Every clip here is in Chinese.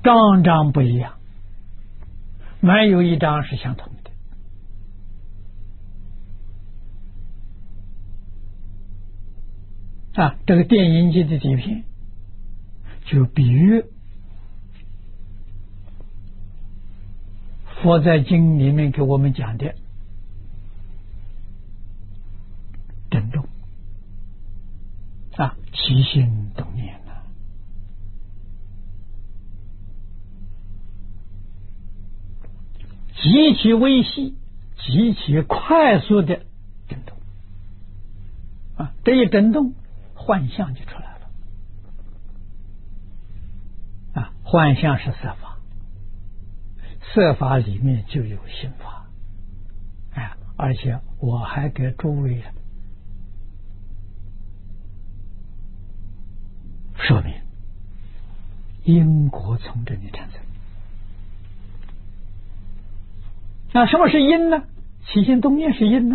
张张不一样，没有一张是相同的。这个电影机的底片就比喻佛在经里面给我们讲的震动起心动念极其微细、极其快速的震动这一震动，幻象就出来了幻象是色法，色法里面就有心法而且我还给诸位说明因果从这里产生。什么是因呢？起心动念是因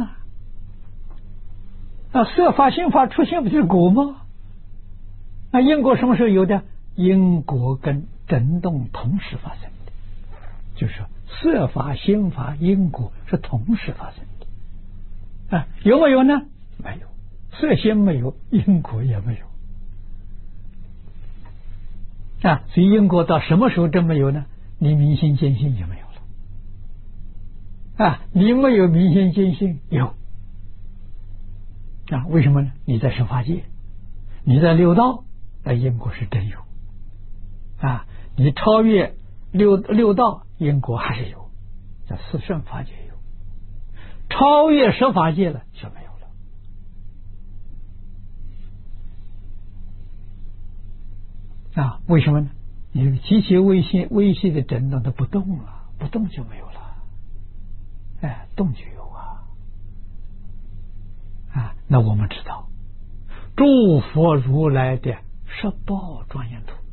色法心法出现不就是果吗？因果什么时候有的？因果跟震动同时发生的，就是说色法心法因果是同时发生的有没有呢？没有，色心没有，因果也没有所以因果到什么时候真没有呢？你明心见性也没有了你没有明心见性有为什么呢？你在十法界，你在六道，因果是真有你超越六道，因果还是有，在四圣法界有，超越十法界了就没有了为什么呢？你极其微细的震动它不动了，不动就没有了动就有那我们知道诸佛如来的十报庄严图，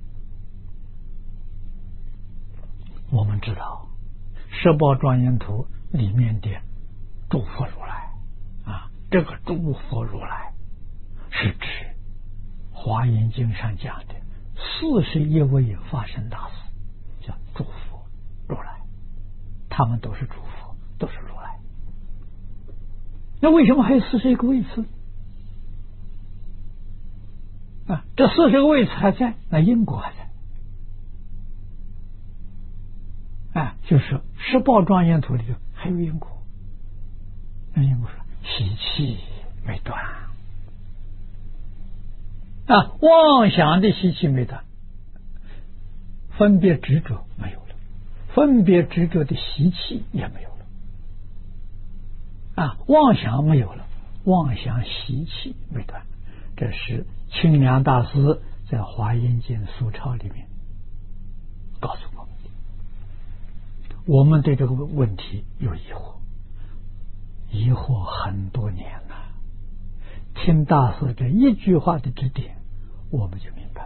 我们知道十报庄严图里面的诸佛如来这个诸佛如来是指华严经上讲的41位法身大士，叫诸佛如来，他们都是诸佛，都是如来。那为什么还有41个位次这40个位次还在，那因果还在就是十报庄严图里头还有因果。那因果说习气没断妄想的习气没断，分别执着没有了，分别执着的习气也没有了妄想没有了，妄想习气没断。这是清凉大师在《华严经疏钞》里面告诉我们的。我们对这个问题有疑惑很多年了，听大师这一句话的指点，我们就明白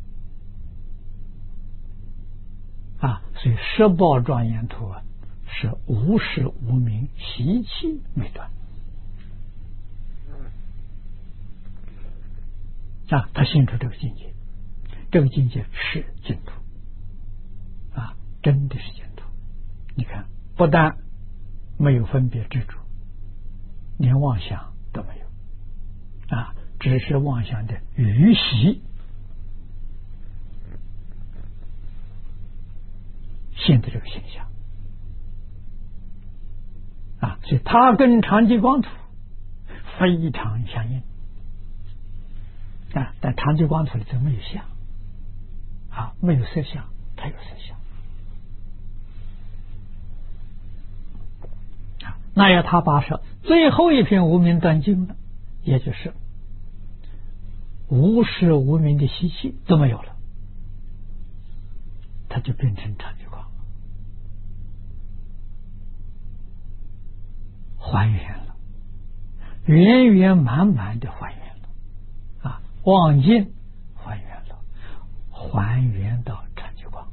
了所以十报庄严图是无始无明，习气没断他信出这个境界，这个境界是净土真的是净土。你看，不但没有分别执着，连妄想都没有只是妄想的余习现在这个现象所以它跟长寂光图非常相应但长寂光图里头没有相没有色相，它有色相那要他把说最后一篇无明断尽了，也就是无始无明的习气都没有了，它就变成长寂光，还原了，圆圆满满的还原了望尽还原了，还原到长寂光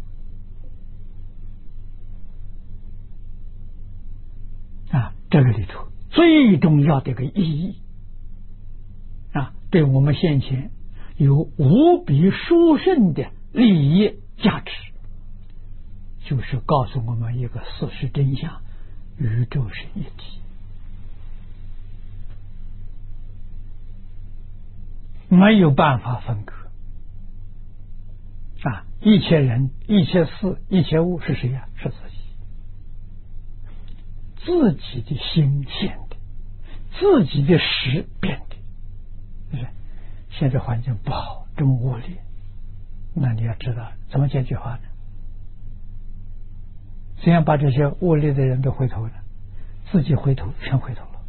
这个里头最重要的一个意义对我们现前有无比殊胜的利益价值， 就是告诉我们一个事实真相：宇宙是一体，没有办法分割。一切人、一切事、一切物是谁呀？是自己的心现的，自己的识变的。现在环境不好，这么恶劣，那你要知道怎么解决法呢？怎样把这些恶劣的人都回头呢？自己回头，全回头了。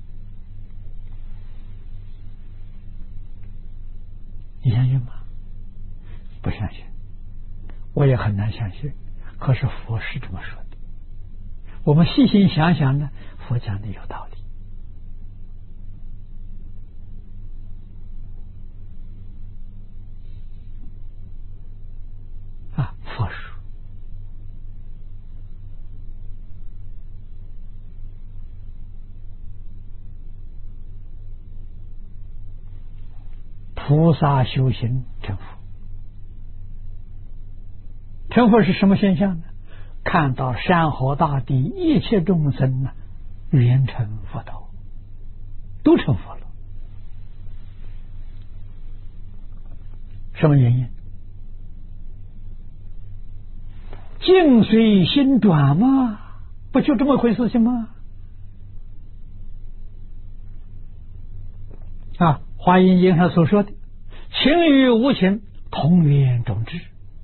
你相信吗？不相信，我也很难相信。可是佛是这么说的，我们细心想想呢，佛讲的有道理。佛说菩萨修行成佛。成佛是什么现象呢？看到山河大地一切众生呢，圆成佛道，都成佛了。什么原因？境随心转嘛，不就这么回事情吗？华严经上所说的情与无情同源种智。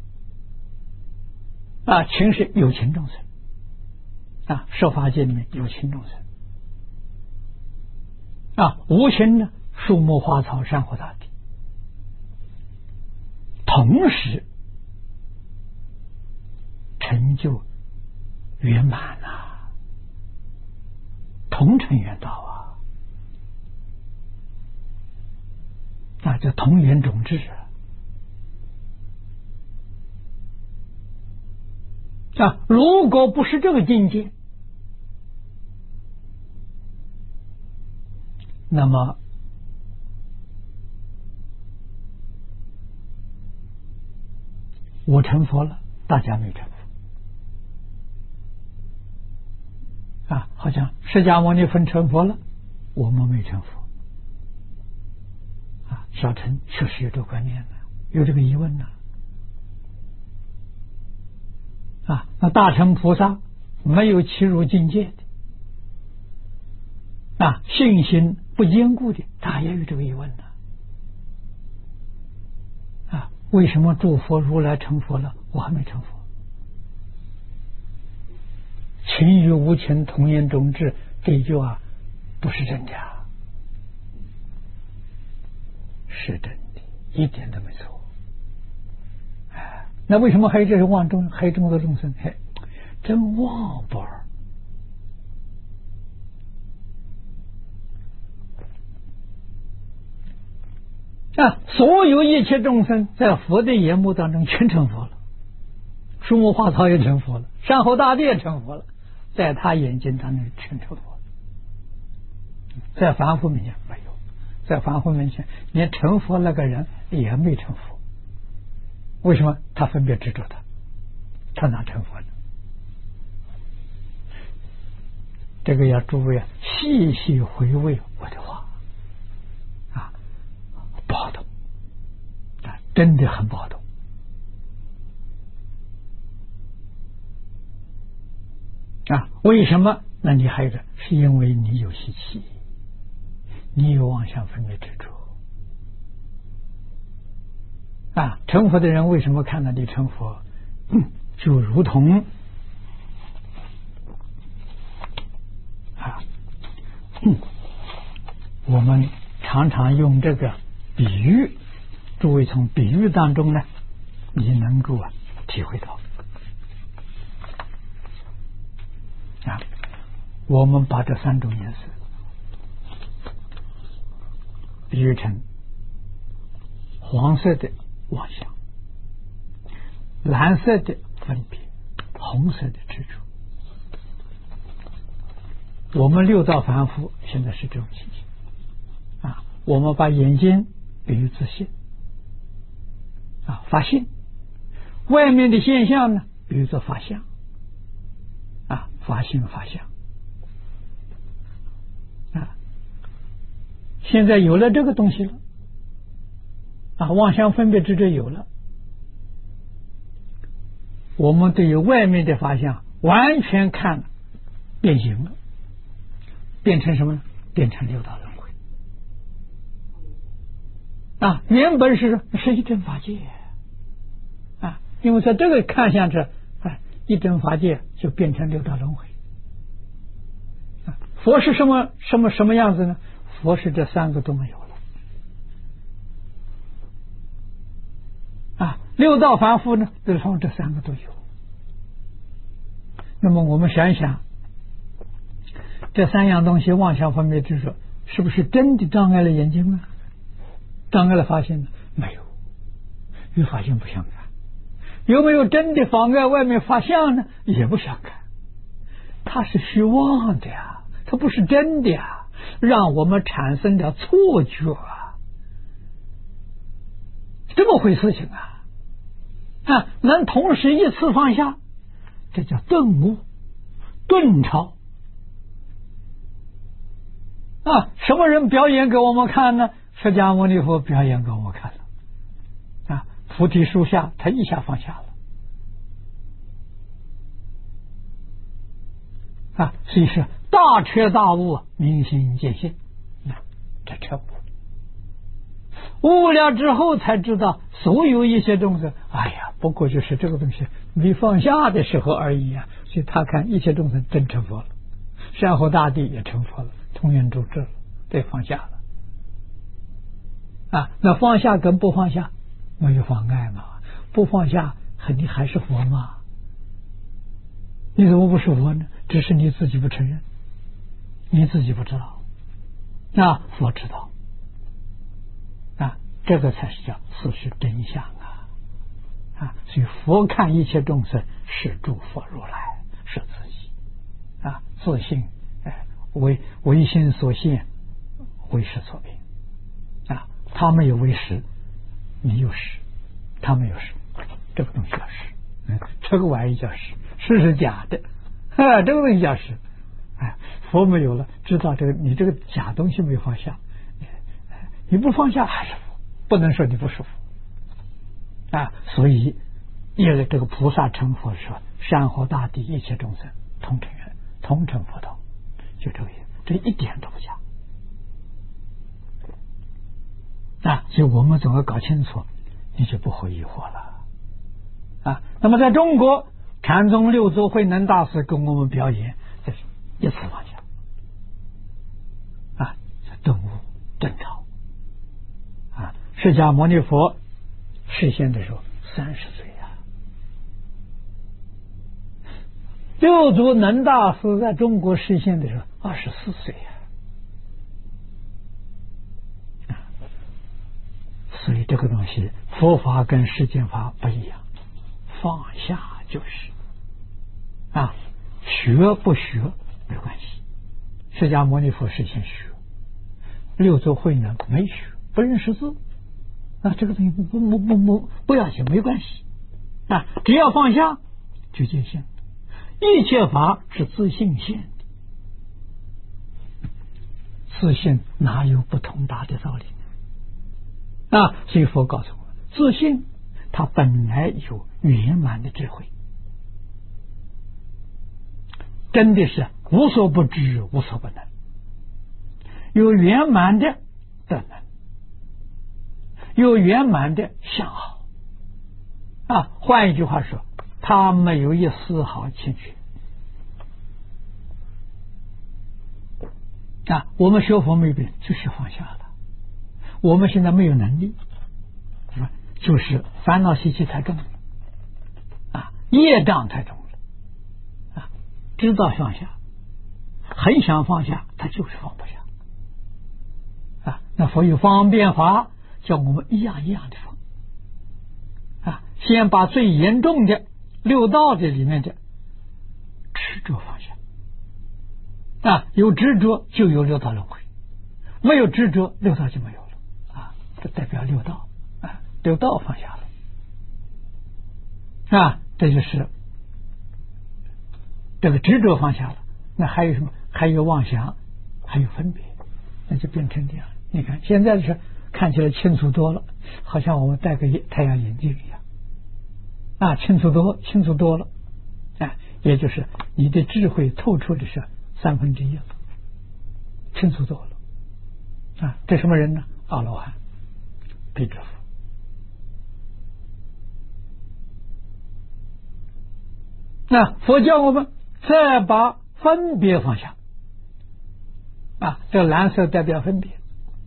情是有情众生，受法界里面有情众生，无情呢，树木花草山河大地，同时成就圆满同成圆道叫同源种智如果不是这个境界，那么我成佛了，大家没成佛好像释迦牟尼佛成佛了，我们没成佛小乘确实有这个观念有这个疑问那大乘菩萨没有契入境界的信心不坚固的，他也有这个疑问为什么诸佛如来成佛了，我还没成佛？情与无情同源种智，这一句话不是真的是真的，一点都没错。那为什么还有这种妄众，还有这么多众生？真妄不儿！所有一切众生在佛的眼目当中全成佛了，树木花草也成佛了，山河大地也成佛了，在他眼睛当中全成佛了。在凡夫面前没有，在凡夫面前连成佛那个人也没成佛。为什么？他分别执着他哪成佛呢？这个要诸位细细回味我的话不好懂真的很不好懂为什么？那你还有个，是因为你有习气，你有妄想分别执着成佛的人为什么看到你成佛，就如同我们常常用这个比喻，诸位从比喻当中呢，你能够体会到我们把这三种颜色比喻成黄色的妄想，蓝色的分别，红色的执着。我们六道凡夫现在是这种情形我们把眼睛比喻自信发现，外面的现象呢比喻作法相法性法相啊。现在有了这个东西了啊，妄想分别执着有了，我们对于外面的法相完全看变形了，变成什么呢？变成六道轮回啊！原本是一真法界啊，因为在这个看相着，一真法界就变成六道轮回啊。佛是什么样子呢？佛是这三个都没有了啊。六道凡夫呢，就是从这三个都有。那么我们想一想，这三样东西妄想分别执着，是不是真的障碍了眼睛呢？障碍了法性呢？没有，与法性不相干。有没有真的妨碍外面法相呢？也不相干。它是虚妄的呀，它不是真的呀，让我们产生了错觉啊，这么回事情啊！能同时一次放下，这叫顿悟、顿超啊！什么人表演给我们看呢？释迦牟尼佛表演给我们看了啊！菩提树下，他一下放下了啊！所以是大彻大悟，明心见性，这彻悟。悟了之后才知道，所有一些众生，哎呀，不过就是这个东西没放下的时候而已啊！所以他看一切众生真成佛了，山河大地也成佛了，通圆周至了，对，放下了啊！那放下跟不放下没有妨碍嘛？不放下，你还是佛嘛？你怎么不是佛呢？只是你自己不承认，你自己不知道，那佛知道啊，这个才是叫事实真相啊！所以佛看一切众生是诸佛如来，是自己啊，自性唯心所现，为识所变啊！他没有为识，你有识，他没有识，这个东西叫识，这个玩意叫识，识是假的，这个东西叫识。佛没有了，知道这个你这个假东西没有放下，你不放下还是佛，不能说你不是佛啊！所以因为这个菩萨成佛说，山河大地一切众生同成圆，同成佛道，就这个意思，这一点都不假啊！所以我们总要搞清楚，你就不会疑惑了啊！那么在中国，禅宗六祖慧能大师跟我们表演，这是一次放下啊，顿悟顿超啊！释迦牟尼佛示现的时候30岁啊，六祖能大师在中国示现的时候24岁啊！所以这个东西，佛法跟世间法不一样，放下就是啊，学不学没关系。释迦牟尼佛示现学，六祖慧能没学，不认识字啊，这个东西不要紧，没关系啊，只要放下就见性。一切法是自性现的，自性哪有不通达的道理啊？所以佛告诉我，自性它本来有圆满的智慧，真的是无所不知，无所不能，有圆满的德能，有圆满的相好啊！换一句话说，他没有一丝毫欠缺啊！我们学佛没病，就是放下了。我们现在没有能力，就是烦恼习气太重了啊，业障太重了啊！知道放下，很想放下，他就是放不下啊！那佛有方便法，叫我们一样一样的放啊！先把最严重的六道的里面的执着放下啊！有执着就有六道轮回，没有执着六道就没有了啊！这代表六道啊，六道放下了啊！这就是这个执着放下了，那还有什么？还有妄想，还有分别，那就变成这样。你看现在的是看起来清楚多了，好像我们戴个太阳眼镜一样啊，清楚多了啊，也就是你的智慧透出的是1/3了，清楚多了啊。这什么人呢？阿罗汉、辟支佛。那佛教我们再把分别放下啊，这个蓝色代表分别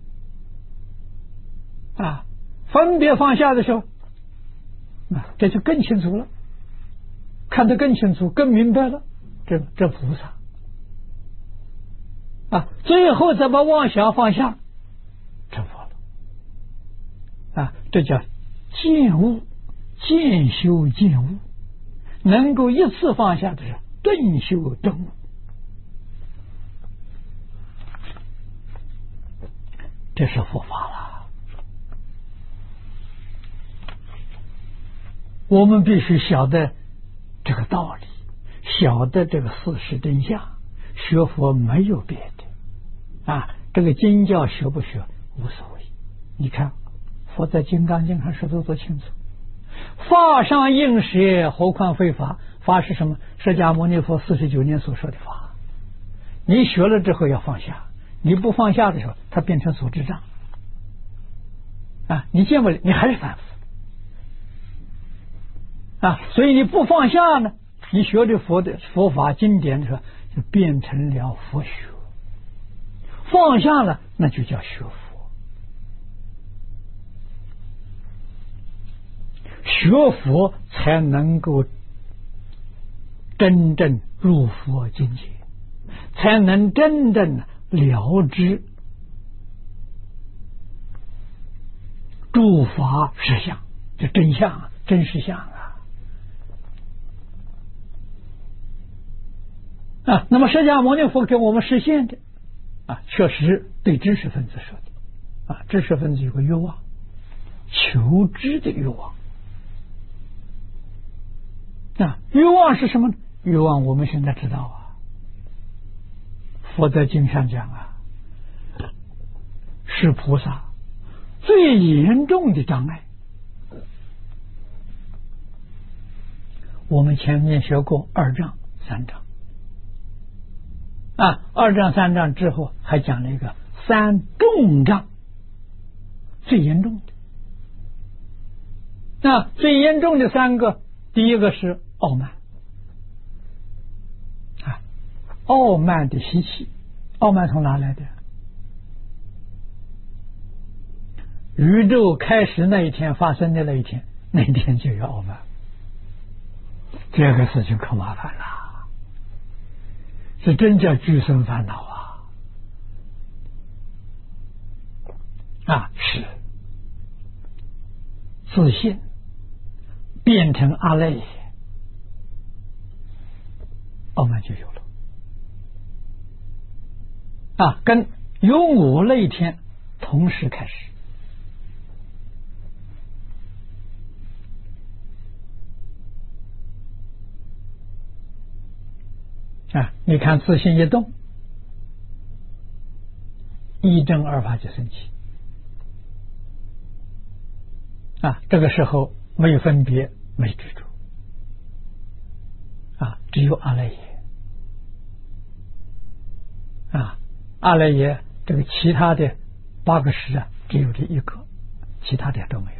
啊，分别放下的时候，这就更清楚了，看得更清楚，更明白了。这菩萨啊，最后再把妄想放下，成佛了啊！这叫见悟，见修见悟，能够一次放下的是顿修顿悟。这是佛法了，我们必须晓得这个道理，晓得这个事实真相。学佛没有别的啊，这个经教学不学无所谓。你看佛在《金刚经》上说的多清楚，法上应舍，何况非法？法是什么？释迦牟尼佛49年所说的法。你学了之后要放下，你不放下的时候，它变成所知障啊！你见不了，你还是反复啊！所以你不放下呢，你学的佛法经典的时候，就变成了佛学。放下了，那就叫学佛。学佛才能够真正入佛境界，才能真正了知诸法实相，这真相真实相啊！那么释迦牟尼佛给我们实现的啊，确实对知识分子说的啊，知识分子有个欲望，求知的欲望啊，欲望是什么呢？欲望我们现在知道啊，佛在经上讲啊，是菩萨最严重的障碍。我们前面学过2障3障啊，2障3障之后还讲了一个3重障，最严重的。那最严重的3个，第一个是傲慢啊，傲慢的习气。傲慢从哪来的？宇宙开始那一天发生的那一天，那一天就有傲慢。这个事情可麻烦了，是真叫居生烦恼啊！是自信变成阿赖耶，傲慢就有了啊！跟有我那一天同时开始啊！你看自信一动，一正二法就升起啊！这个时候没有分别，没执着啊，只有阿赖耶啊！阿赖耶这个其他的8个识啊，只有这一个，其他的都没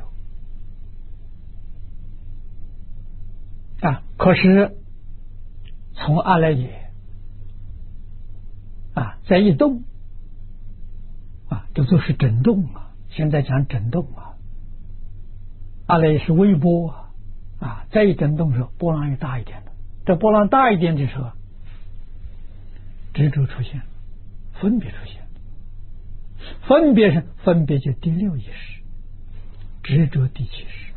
有啊。可是从阿赖耶啊再一动啊，这都是震动啊。现在讲震动啊，阿赖耶是微波啊，再一震动的时候，波浪又大一点了。这波浪大一点的时候，执着出现，分别出现，分别就第6意识，执着第7识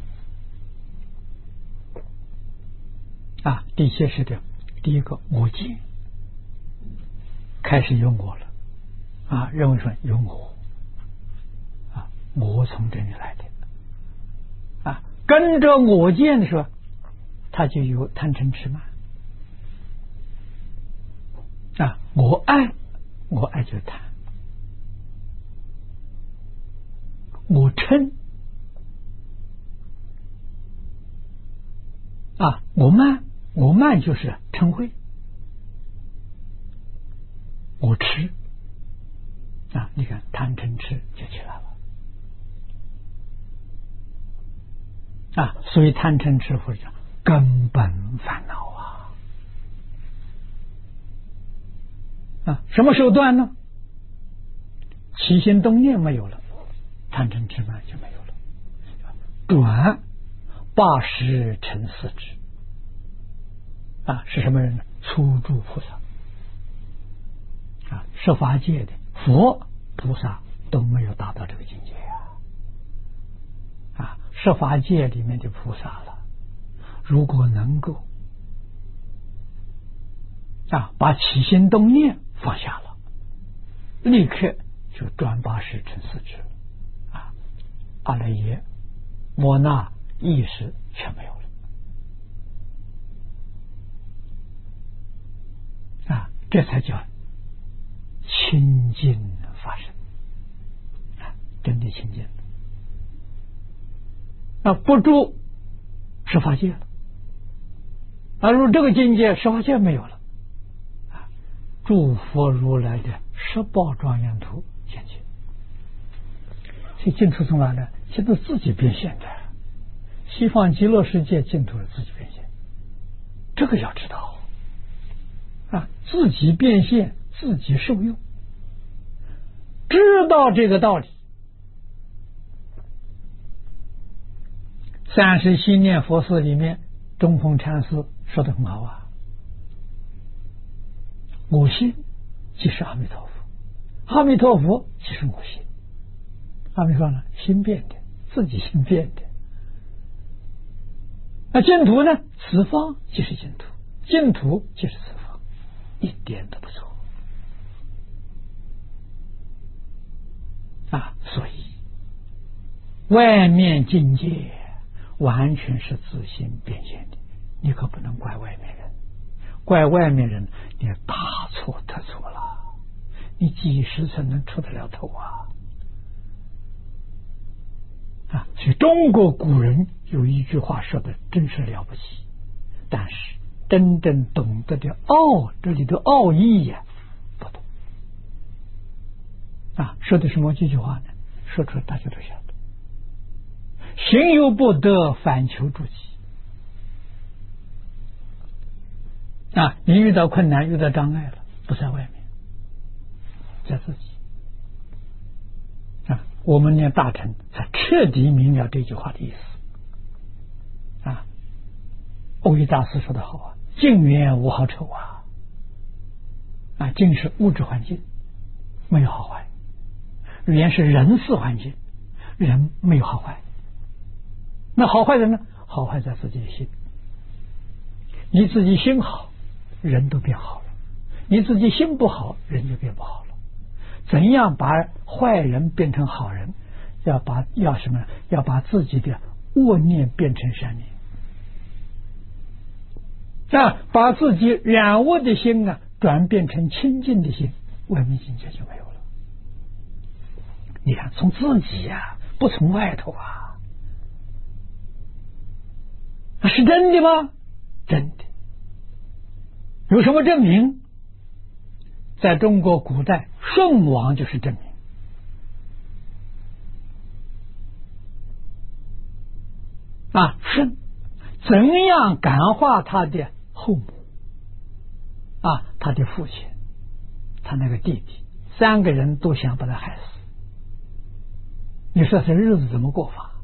啊，第7识的第一个我见，开始有我了啊，认为说有我啊，我从这里来的啊，跟着我见的时候，他就有贪嗔痴慢我爱就贪，我嗔我慢就是嗔恚，我痴你看贪嗔痴就起来了所以贪嗔痴佛讲根本烦恼什么时候断呢？起心动念没有了，贪嗔痴慢就没有了。转80成4智是什么人呢？初住菩萨十法界的佛菩萨都没有达到这个境界十法界里面的菩萨了，如果能够把起心动念放下了，立刻就转80成4智阿赖耶摩那意识全没有了这才叫清净发生真的清净不住十法界了入这个境界十法界没有了诸佛如来的十报庄严图现前，这净土从哪来？净土自己变现的，西方极乐世界净土是自己变现，这个要知道自己变现，自己受用，知道这个道理。37念佛寺里面，中峰禅师说得很好我心即是阿弥陀佛，阿弥陀佛即是我心。阿弥陀呢，心变的，自己心变的。净土呢，此方即是净土，净土即是此方，一点都不错所以外面境界完全是自心变现的，你可不能怪外面人，怪外面人你大错特错了，你几时才能出得了头所以中国古人有一句话说的真是了不起，但是真正懂得的这里的奥义不懂说的什么这句话呢？说出来大家都晓得，行有不得，反求诸己你遇到困难遇到障碍了，不在外面，在自己我们念大乘才彻底明了这句话的意思欧益大师说得好境缘无好丑境是物质环境，没有好坏；缘是人事环境，人没有好坏。那好坏的呢？好坏在自己的心，你自己心好，人都变好了；你自己心不好，人就变不好了。怎样把坏人变成好人？要什么呢？要把自己的恶念变成善念把自己染恶的心转变成清净的心，外面境界就没有了。你看，从自己不从外头是真的吗？真的。有什么证明？在中国古代，舜王就是证明舜怎样感化他的后母他的父亲，他那个弟弟，3个人都想把他害死。你说这日子怎么过法？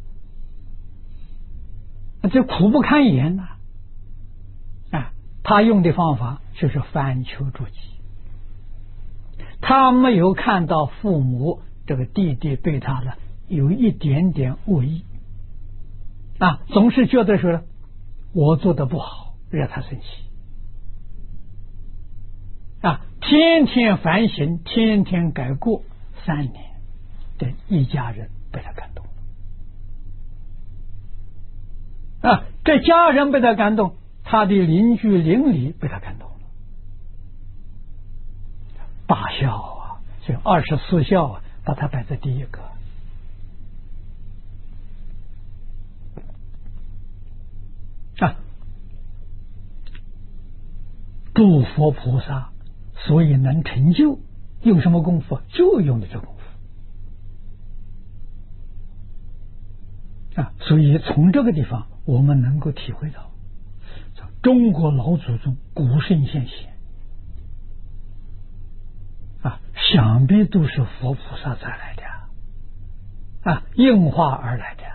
这苦不堪言他用的方法就是反求诸己。他没有看到父母这个弟弟对他的有一点点恶意总是觉得说我做的不好，惹他生气天天反省，天天改过，3年的一家人被他感动这家人被他感动，他的邻居邻里被他感动大孝啊，所以24孝啊，把它摆在第一个。诸佛菩萨所以能成就，用什么功夫？就用的这功夫所以从这个地方我们能够体会到中国老祖宗古圣先贤想必都是佛菩萨才来的应化而来的。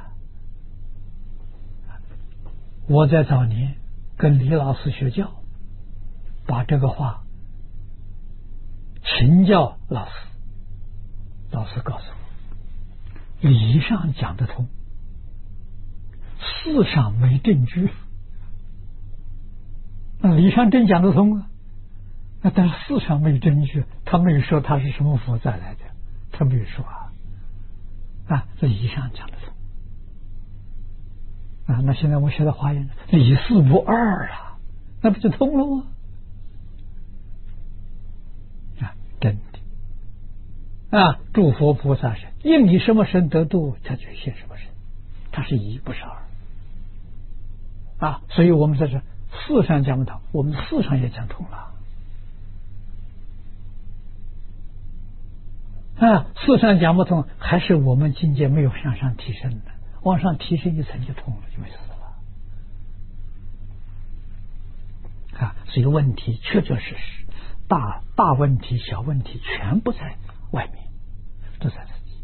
我在早年跟李老师学教，把这个话请教老师，老师告诉我，理上讲得通，事上没证据。那理上真讲得通啊，但是事上没证据，他没有说他是什么佛再来的，他没有说这理上讲得通那现在我学的华严理四不二了，那不就通了吗？真的诸佛菩萨是应你什么身得度，他就现什么身，他是一不是二所以我们在这事上讲不通，我们事上也讲通了事上讲不通，还是我们境界没有向上提升的，往上提升一层就通了，就没事了所以问题确确实实大问题小问题全部在外面，都在自己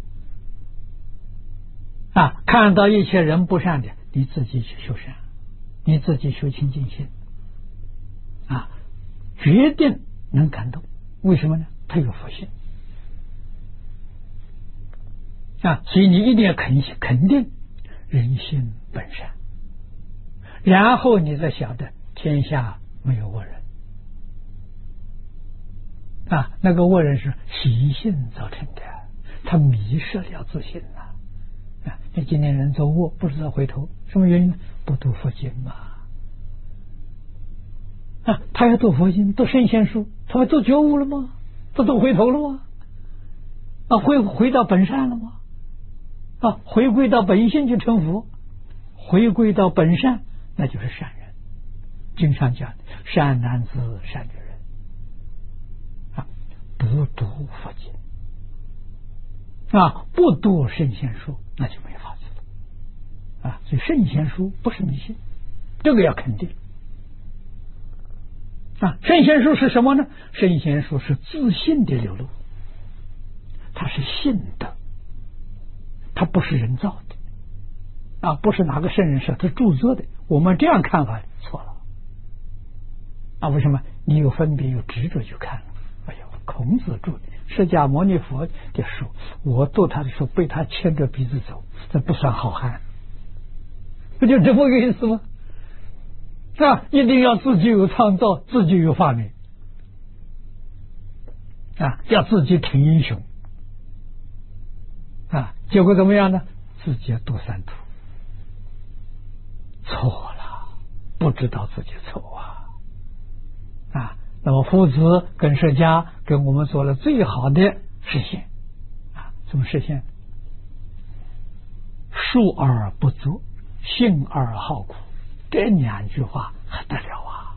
看到一切人不善的，你自己去修善，你自己修清净心决定能感动。为什么呢？他有佛性所以你一定要肯定人心本善，然后你再晓得天下没有恶人那个恶人是习性造成的，他迷失了自信你今天人做恶不知道回头，什么原因？不读佛经嘛他要读佛经读圣贤书，他会做觉悟了吗？他都回头了吗？回到本善了吗？回归到本性就成佛，回归到本善那就是善人。经常讲善男子善女人不读佛经不读圣贤书，那就没法子了所以圣贤书不是迷信，这个要肯定圣贤书是什么呢？圣贤书是自信的流露，它是信的，它不是人造的不是哪个圣人说他著作的。我们这样看法错了为什么？你有分别有执着就看了。孔子著的释迦牟尼佛的书，我读他的书被他牵着鼻子走，这不算好汉，不就这么个意思吗？一定要自己有创造，自己有发明要自己成英雄结果怎么样呢？自己要读三途，错了，不知道自己错那么夫子跟释迦跟我们做了最好的实现怎么实现？述而不作，信而好苦，这两句话还得了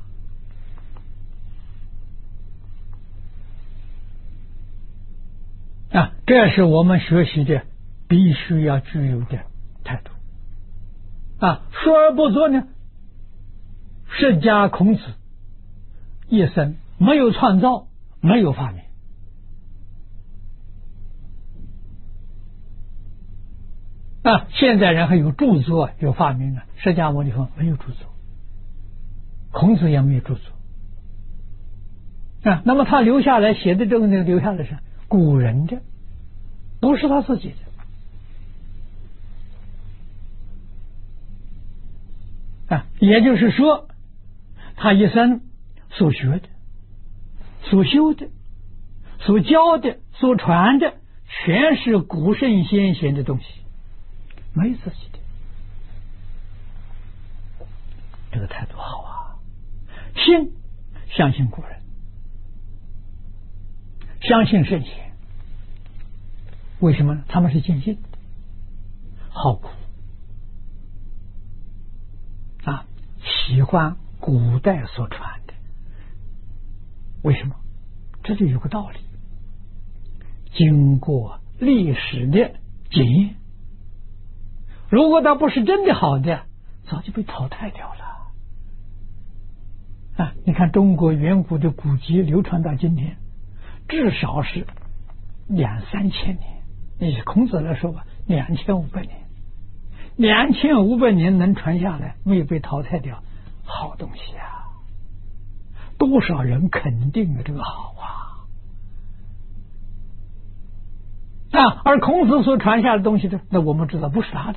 这是我们学习的必须要具有的态度说而不作呢，释迦孔子一生没有创造，没有发明现在人还有著作有发明释迦牟尼佛没有著作，孔子也没有著作那么他留下来写的这个留下来是古人的，不是他自己的也就是说他一生所学的所修的所教的所传的全是古圣先贤的东西，没自己的。这个态度好信相信古人， 相信圣贤。为什么呢？他们是尽信的，好古啊，喜欢古代所传的。为什么？这就有个道理。经过历史的检验，如果它不是真的好的，早就被淘汰掉了。啊，你看中国远古的古籍流传到今天，至少是2、3千年。以孔子来说吧，2500年，2500年能传下来，没有被淘汰掉，好东西啊！多少人肯定了这个好啊！而孔子所传下的东西呢，那我们知道不是他的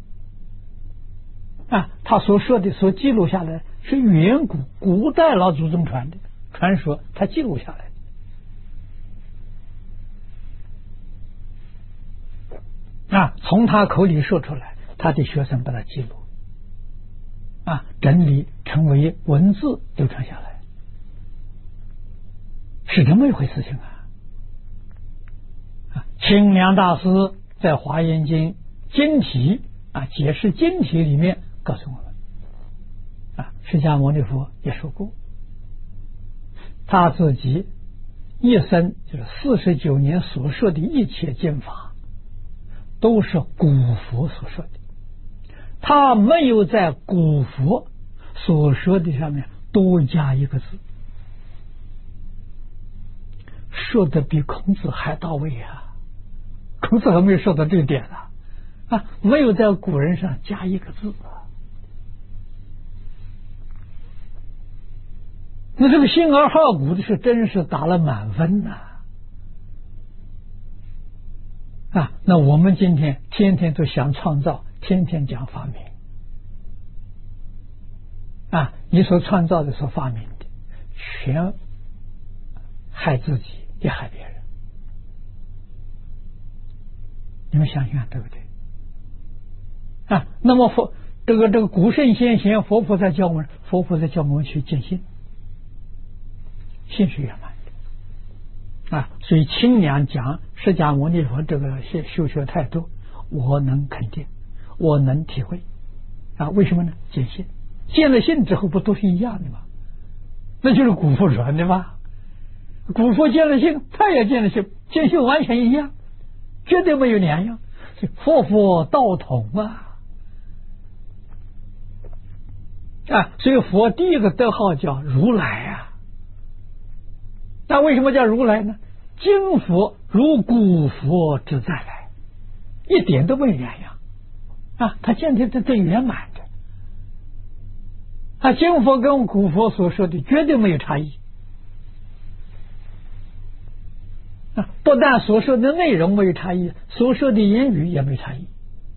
啊，他所说的、所记录下来是远古代老祖宗传的传说，他记录下来的啊，从他口里说出来，他的学生把它记录啊，整理成为文字流传下来，是这么一回事情啊！清凉大师在《华严经》经题啊解释经题里面告诉我们啊，释迦牟尼佛也说过，他自己一生就是49年所说的一切经法，都是古佛所说的，他没有在古佛所说的上面多加一个字，说的比孔子还到位啊！孔子还没有说到这个点啊，没有在古人上加一个字啊。那这个信而好古的是真是打了满分呐！啊，那我们今天天天都想创造，天天讲发明啊，你所创造的、所发明的，全害自己，也害别人。你们想想对不对啊？那么这个古圣先贤佛菩萨教我们，佛菩萨教我们去见信，信是圆满的啊。所以清凉讲释迦牟尼佛这个修学态度，我能肯定，我能体会啊。为什么呢？见信，见了信之后不都是一样的吗？那就是古佛传的吗？古佛见了信，他也见了信，见信完全一样，绝对没有两样，佛道统啊！所以佛第一个德号叫如来啊。那为什么叫如来呢？今佛如古佛之再来，一点都没有两样啊！他见的最圆满的今佛跟古佛所说的绝对没有差异不但所说的内容没有差异，所说的言语也没差异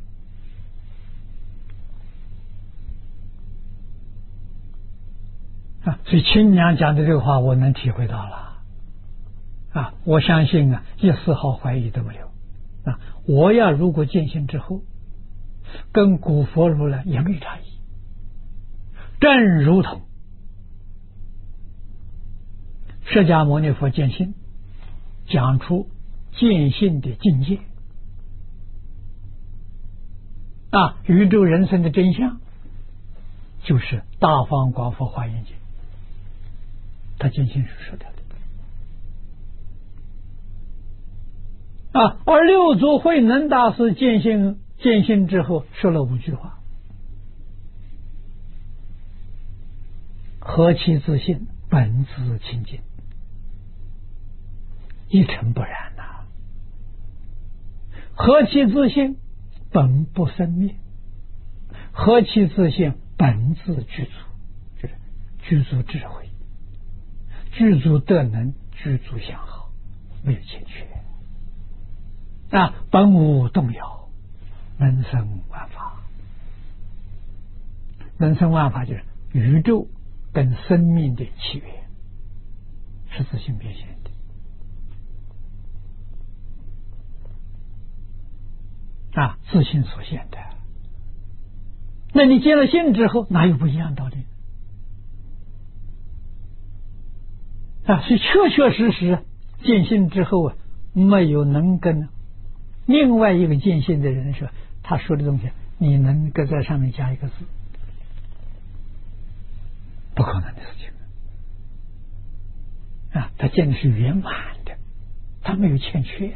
所以清凉讲的这个话我能体会到了我相信一丝毫怀疑都没有我要如果见性之后跟古佛如来也没有差异，正如同释迦牟尼佛见性讲出见性的境界宇宙人生的真相就是大方广佛华严经，他见性是说掉的而六祖慧能大师见性之后说了5句话：何其自信，本自清净，一尘不染何其自信，本不生灭，何其自信，本自具足，就是具足智慧，具足德能，具足相好，没有欠缺本无动摇，能生万法。能生万法就是宇宙跟生命的起源，是自性变现的自性所现的。那你见了性之后哪有不一样道理所以确确实实见性之后啊，没有能跟另外一个见性的人说他说的东西，你能够在上面加一个字，不可能的事情啊！他见的是圆满的，他没有欠缺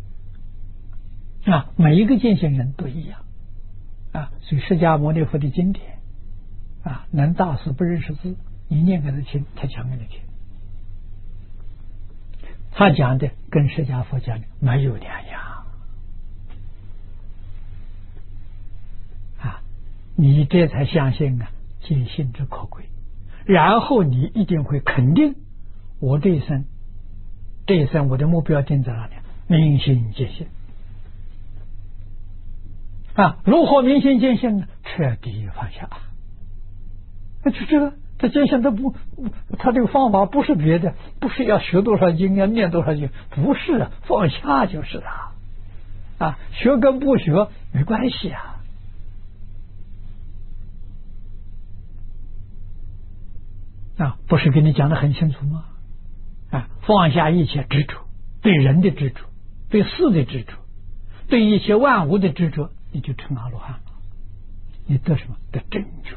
啊！每一个见性人都一样啊！所以释迦牟尼佛的经典啊，能大师不认识字，你念给他听，他讲给你听。他讲的跟释迦佛讲的没有两样啊！你这才相信啊，见性之可贵。然后你一定会肯定，我这一生我的目标定在哪里？明心见性啊！如何明心见性呢？彻底放下。就这个。这见性他这个方法不是别的，不是要学多少经，要念多少经，不是，放下就是了啊！学跟不学没关系啊！不是给你讲的很清楚吗？啊，放下一切执着，对人的执着，对事的执着，对一切万物的执着，你就成阿罗汉了。你得什么？得正觉。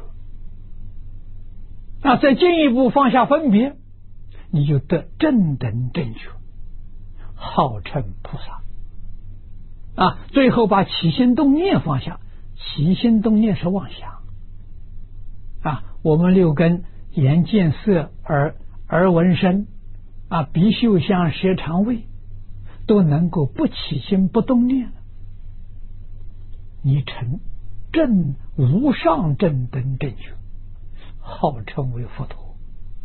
那再进一步放下分别，你就得正等正觉，号称菩萨啊！最后把起心动念放下，起心动念是妄想啊！我们六根眼见色耳闻声啊，鼻嗅香舌尝味都能够不起心不动念了，你成正无上正等正觉，号称为佛陀。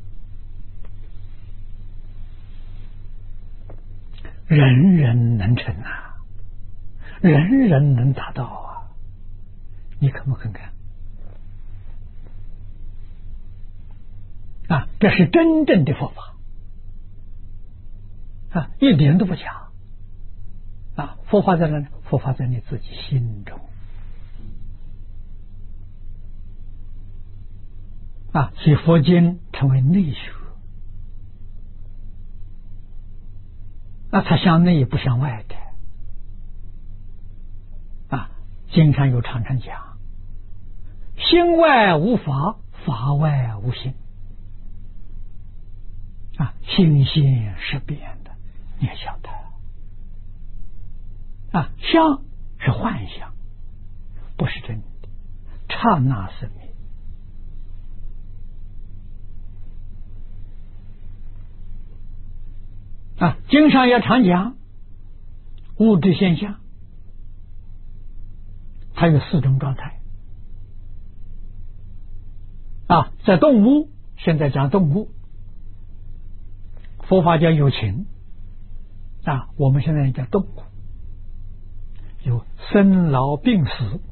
人人能成啊，人人能达到啊，你肯不肯干啊？这是真正的佛法啊，一点都不假啊！佛法在哪里？佛法在你自己心中啊！所以佛经成为内学啊，它向内不向外的啊。经上有常常讲，心外无法，法外无心啊，心心是变的，你也晓得啊。相是幻象，不是真的，刹那生灭啊。经上也常讲，物质现象它有四种状态啊。在动物，现在讲动物，佛法讲有情啊，我们现在讲动物，有生老病死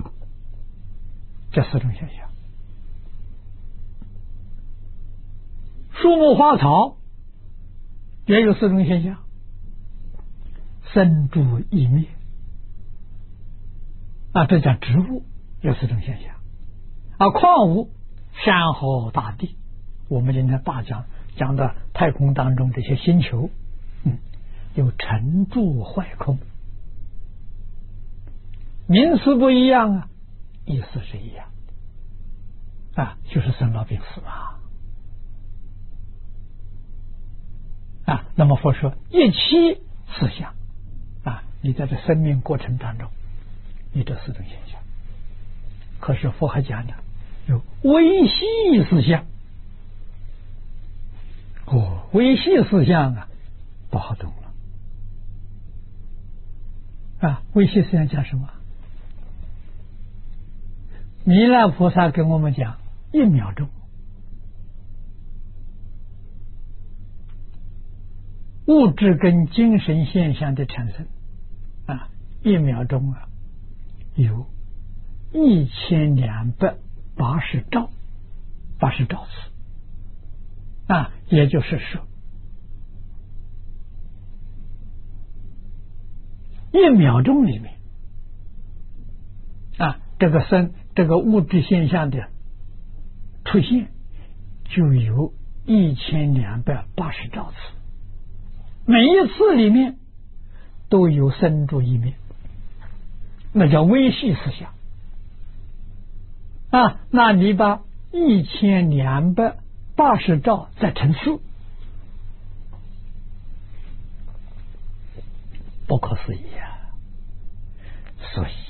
这四种现象。树木花草也有四种现象，生住异灭啊，这叫植物有四种现象啊。矿物、山河大地，我们今天大讲的太空当中这些星球，有成住坏空，名词不一样啊，意思是一样啊，就是生老病死啊。那么佛说一切四相啊，你在这生命过程当中，你这四种现象。可是佛还讲的有微细四相哦，微细四相啊，不好懂了啊。微细四相讲什么？弥勒菩萨跟我们讲1秒钟，物质跟精神现象的产生啊，1秒钟啊有1280兆次啊，也就是说1秒钟里面啊，这个物质现象的出现就有1280兆次每一次里面都有生住一面，那叫微细思想啊。那你把1280兆再乘4，不可思议啊！所以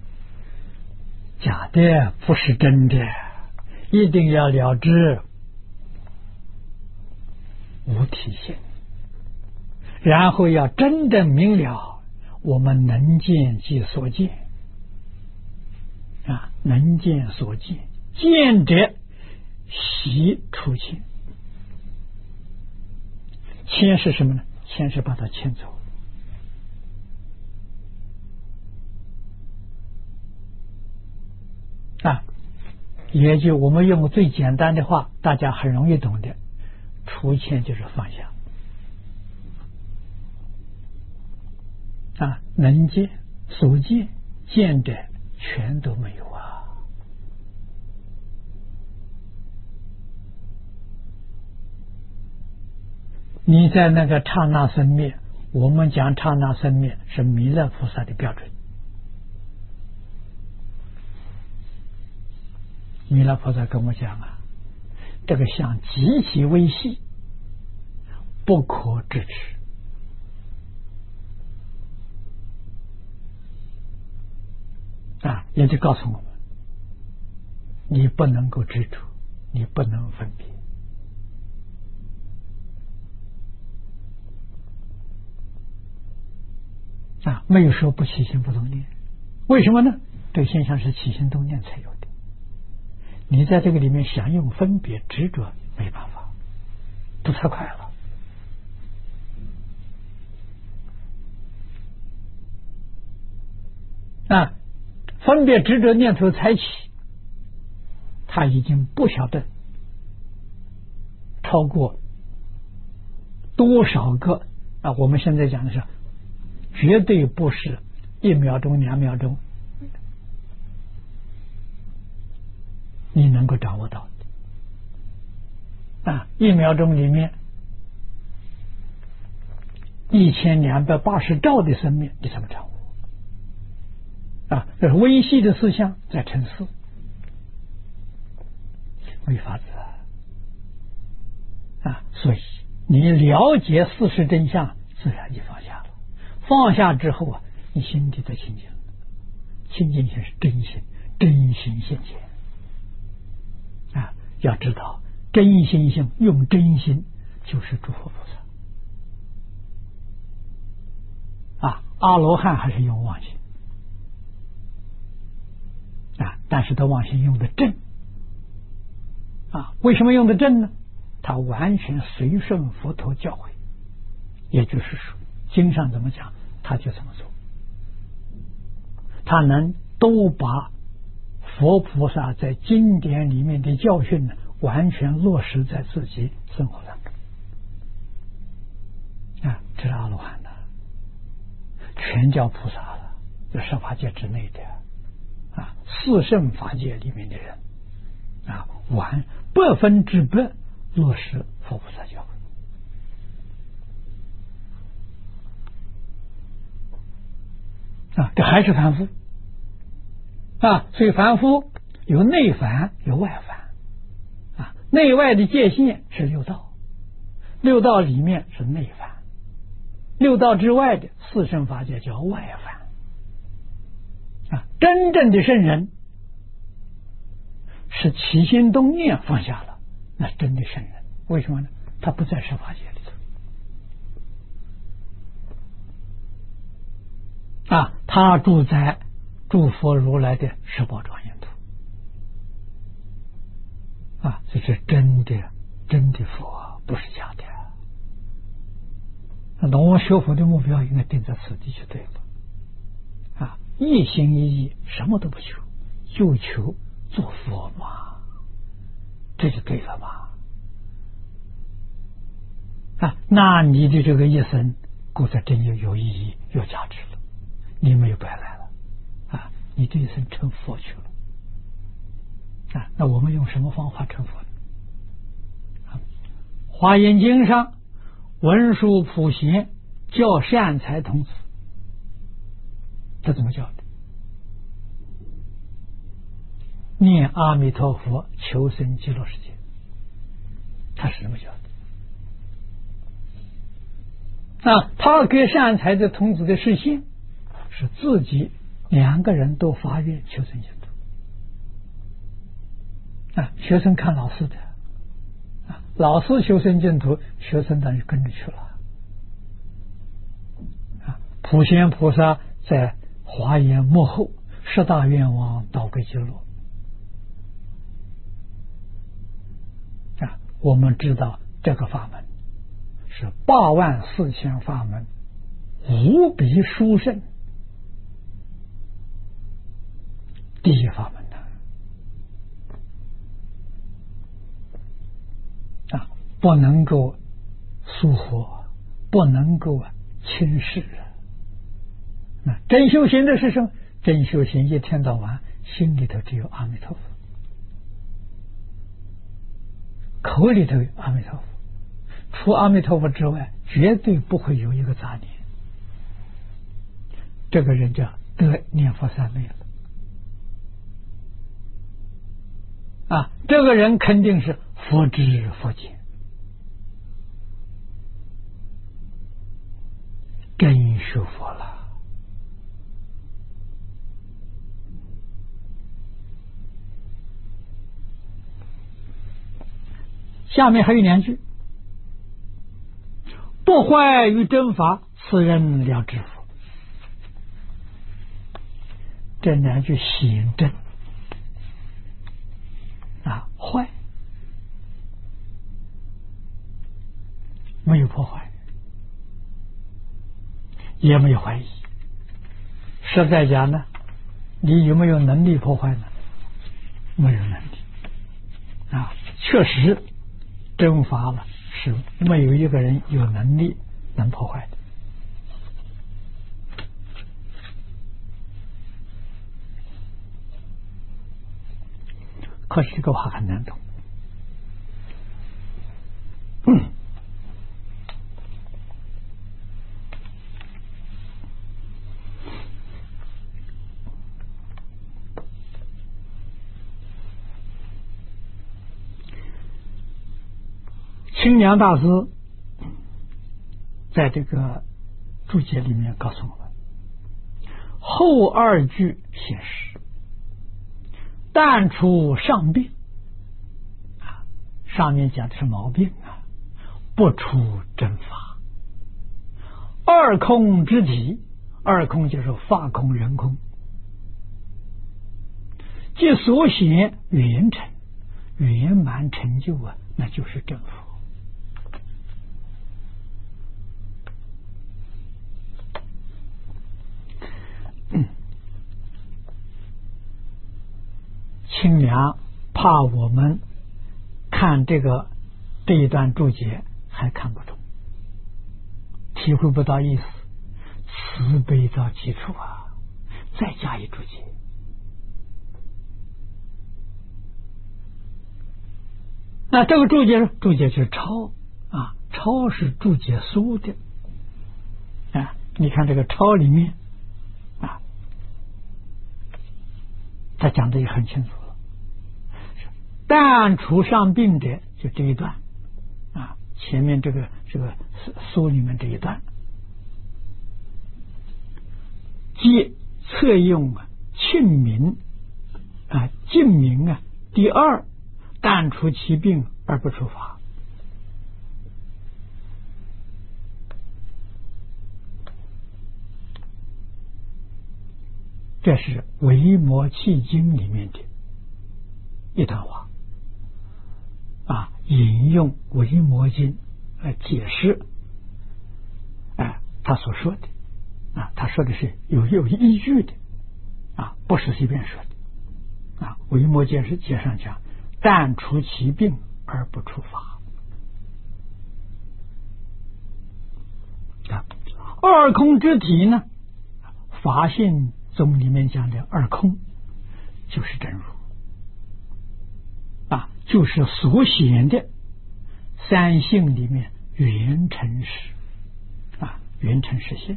假的不是真的，一定要了知无体性，然后要真正明了我们能见即所见啊，能见所见，见者习出迁。迁是什么呢？迁是把它迁走啊，也就我们用最简单的话，大家很容易懂的，出迁就是放下啊，能见所见，见者全都没有啊。你在那个刹那生灭，我们讲刹那生灭是弥勒菩萨的标准。弥勒菩萨跟我讲啊，这个相极其微细，不可知持啊，也就告诉我们，你不能够执着，你不能分别啊，没有说不起心不动念。为什么呢？这个现象是起心动念才有的。你在这个里面想用分别执着，没办法，不太快了啊！分别执着念头才起，他已经不晓得超过多少个啊！我们现在讲的是绝对不是1秒钟2秒钟你能够掌握到的啊！1秒钟里面1280兆的生命，你怎么掌握啊？这是微细的思想在乘4，没法子啊！所以你了解事实真相，自然就放下了。放下之后啊，你心底的清净，清净心是真心，真心现前啊！要知道真心性，用真心就是诸佛菩萨啊。阿罗汉还是用妄心啊，但是他妄心用的正啊。为什么用的正呢？他完全随顺佛陀教诲，也就是说经上怎么讲他就怎么做，他能都把佛菩萨在经典里面的教训呢，完全落实在自己生活当中啊。这是阿罗汉的，全叫菩萨了，这十法界之内的啊，四圣法界里面的人啊，100%落实佛菩萨教诲啊，这还是凡夫啊。所以凡夫有内凡有外凡啊，内外的界限是六道，六道里面是内凡，六道之外的四圣法界叫外凡啊。真正的圣人是起心动念放下了，那是真的圣人。为什么呢？他不在十法界里头啊，他住在诸佛如来的十宝庄严土啊，这是真的佛，不是假的。那我们学佛的目标应该定在此地就对了啊，一心一意，什么都不求，就求做佛嘛，这就对了嘛啊，那你的这个一生过得真有意义，有价值了，你没有白来了啊，你这一生成佛去了啊。那我们用什么方法成佛呢？华严经上文殊普贤教善财童子，这怎么教的？念阿弥陀佛，求生极乐世界，他是这么教的。他给善财的童子的示现，是自己2个人都发愿求生净土。学生看老师的，老师求生净土，学生当然跟着去了。普贤菩萨在华严幕后10大愿望导归极乐。我们知道这个法门是84000法门，无比殊胜第一法门的不能够疏忽，不能够轻视。真修行的是什么？真修行一天到晚心里头只有阿弥陀佛，口里头有阿弥陀佛，除阿弥陀佛之外绝对不会有一个杂念。这个人叫得念佛三昧了。这个人肯定是佛知佛见，真学佛了。下面还有2句：不坏于真法，此人了知佛。这2句显真坏没有破坏，也没有怀疑。实在讲呢，你有没有能力破坏呢？没有能力。确实真法了是没有一个人有能力能破坏的。可是这个话很难懂。清凉大师在这个注解里面告诉我们，后2句显示但除上病上面讲的是毛病不出真法。2空之体，2空就是法空人空，即所显圆成圆满成就那就是真佛。清凉怕我们看这一段注解还看不懂，体会不到意思，慈悲造基础再加以注解。那这个注解就是抄抄是注解书的你看这个抄里面他讲的也很清楚了，但除上病者，就这一段前面这个书里面这一段，即测用庆明净明第2，但除其病而不处罚。这是维摩诘经里面的一段话引用维摩经来解释他所说的他说的是有依据的不是随便说的维摩诘是经上讲但除其病而不处罚。2空之体呢，法性宗里面讲的2空就是真如就是所显的3性里面圆成实啊，圆成实性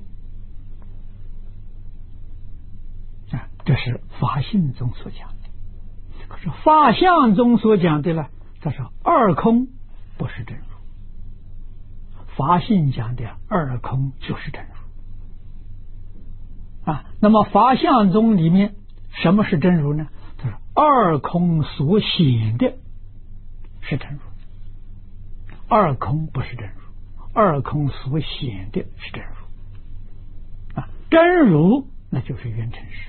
啊，这是法性中所讲的。可是法相中所讲的呢，他说二空不是真如，法性讲的二空就是真如啊。那么法相中里面什么是真如呢？他说二空所显的是真如，二空不是真如，二空所显的是真如啊。真如那就是圆成实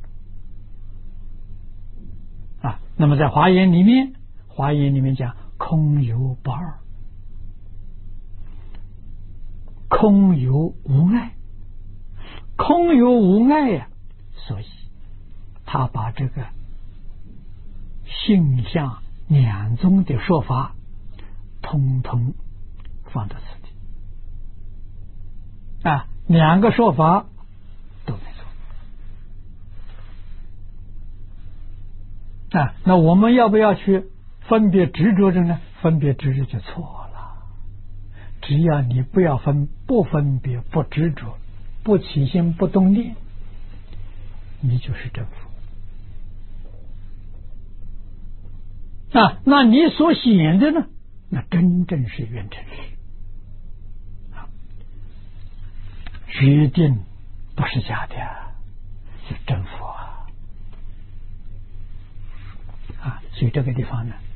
啊。那么在华严里面讲空有不二，空有无碍，空有无碍呀，所以他把这个性相两宗的说法通通放到此地啊，两个说法都没错啊。那我们要不要去分别执着着呢？分别执着就错了。只要你不分别不执着，不起心不动念，你就是真佛啊。那你所显的呢，那真正是圆成实啊，决定不是假的，是真佛啊。所以这个地方呢，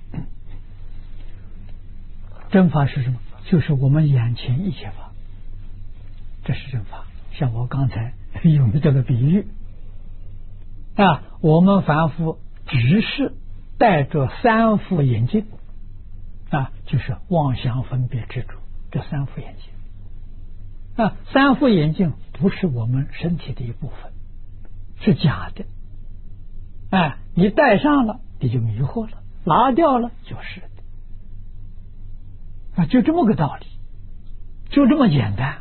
真法是什么？就是我们眼前一切法，这是真法。像我刚才用的这个比喻啊，我们凡夫只是戴着三副眼镜啊，就是妄想分别执着这三副眼镜啊。三副眼镜不是我们身体的一部分，是假的。哎，你戴上了你就迷惑了，拿掉了就是的啊，就这么个道理，就这么简单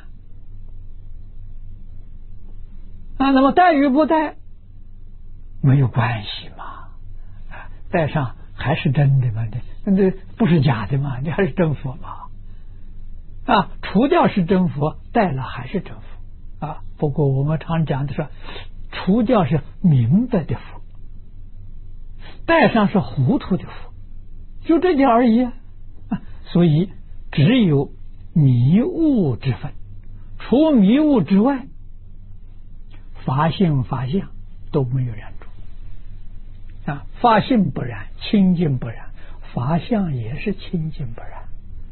啊。那么戴与不戴没有关系嘛，啊，戴上还是真的嘛，这不是假的嘛，你还是真佛嘛啊。除掉是真佛，戴了还是真佛啊。不过我们常讲的是，除掉是明白的佛，戴上是糊涂的佛，就这点而已啊。所以只有迷悟之分，除迷悟之外，法性法相都没有染着啊。法性不染，清净不染，法相也是清净不染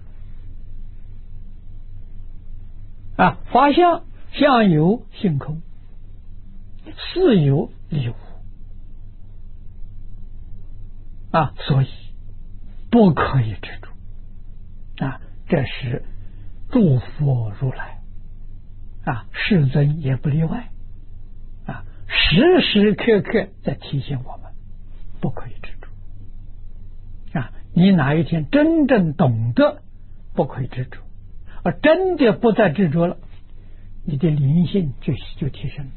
啊。法相相由性空，事有理无啊，所以不可以执着啊。这是诸佛如来啊，世尊也不例外啊，时时刻刻在提醒我们不可以执着啊。你哪一天真正懂得不可以执着，而真的不再执着了，你的灵性就提升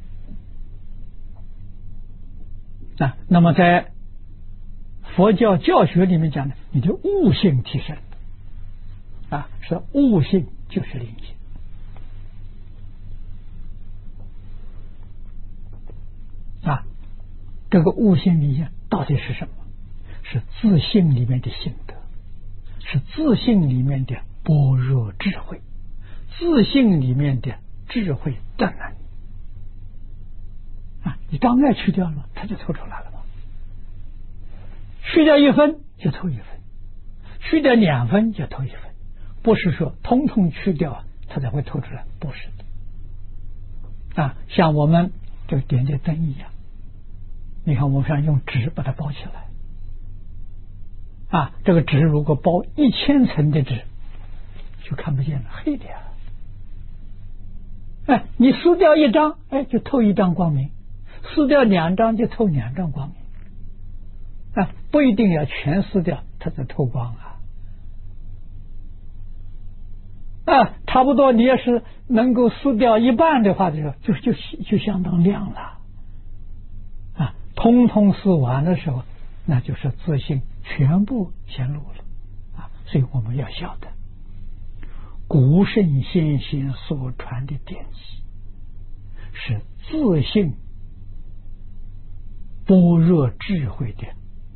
了啊。那么在佛教教学里面讲的，你的悟性提升啊，是悟性就是灵性啊。这个悟性灵性到底是什么？是自性里面的性德，是自性里面的般若智慧，自性里面的智慧正能啊。你障碍去掉了，它就透出来了嘛。去掉1分就透1分，去掉2分就透1分，不是说通通去掉它才会透出来，不是的啊。像我们这个点点灯一样，你看我们想用纸把它包起来啊，这个纸如果包1000层的纸就看不见了，黑的呀。哎，你撕掉1张，哎，就透1张光明；撕掉2张就透2张光明啊，不一定要全撕掉它才透光啊。差不多你要是能够撕掉1半的话，就相当亮了啊。通通撕完的时候，那就是自性全部显露了啊。所以我们要晓得， 古圣先贤所传的典籍，是自信般若智慧的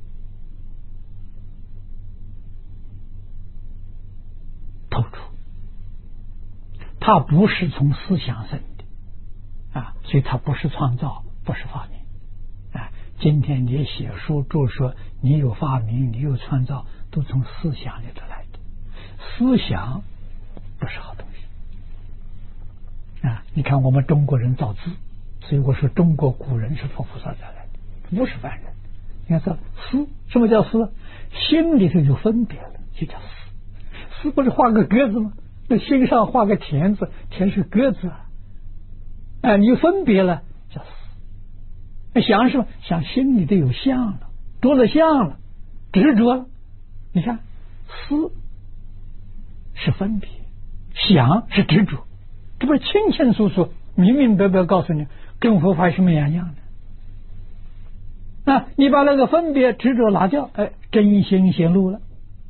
透出，它不是从思想生的啊，所以它不是创造，不是发明啊。今天你写书著书，你有发明，你有创造，都从思想里头来的。思想不是好东西啊！你看我们中国人造字，所以我说中国古人是佛菩萨带来的，不是凡人。你看这思，什么叫思？心里头有分别了，就叫思。思不是画个格子吗？那心上画个田字，田是格子啊，你分别了叫思。想是吧？想心里头有相了，多了相了，执着了。你看思是分别，想是执着，这不是清清楚楚、明明白白告诉你，跟佛法什么两样的？啊，你把那个分别执着拿掉，哎，真心显露了，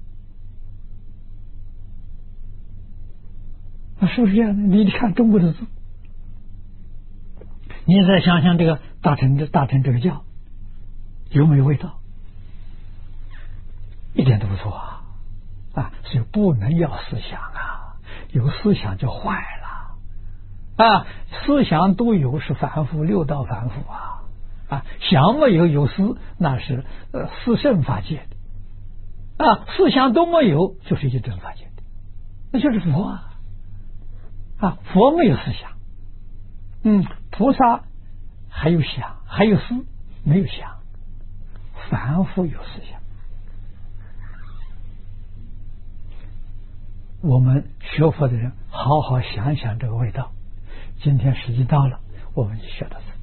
啊，是不是这样的？你看中国的字，你再想想这个大乘这个教有没有味道？一点都不错啊！啊，所以不能要思想啊，有思想就坏了啊！思想都有是凡夫，六道凡夫啊！啊，想没有思，那是四圣法界的啊！思想都没有，就是一真法界的，那就是佛啊！啊，佛没有思想，菩萨还有想，还有思，没有想，凡夫有思想。我们学佛的人好好想想这个味道。今天时间到了，我们就学到这。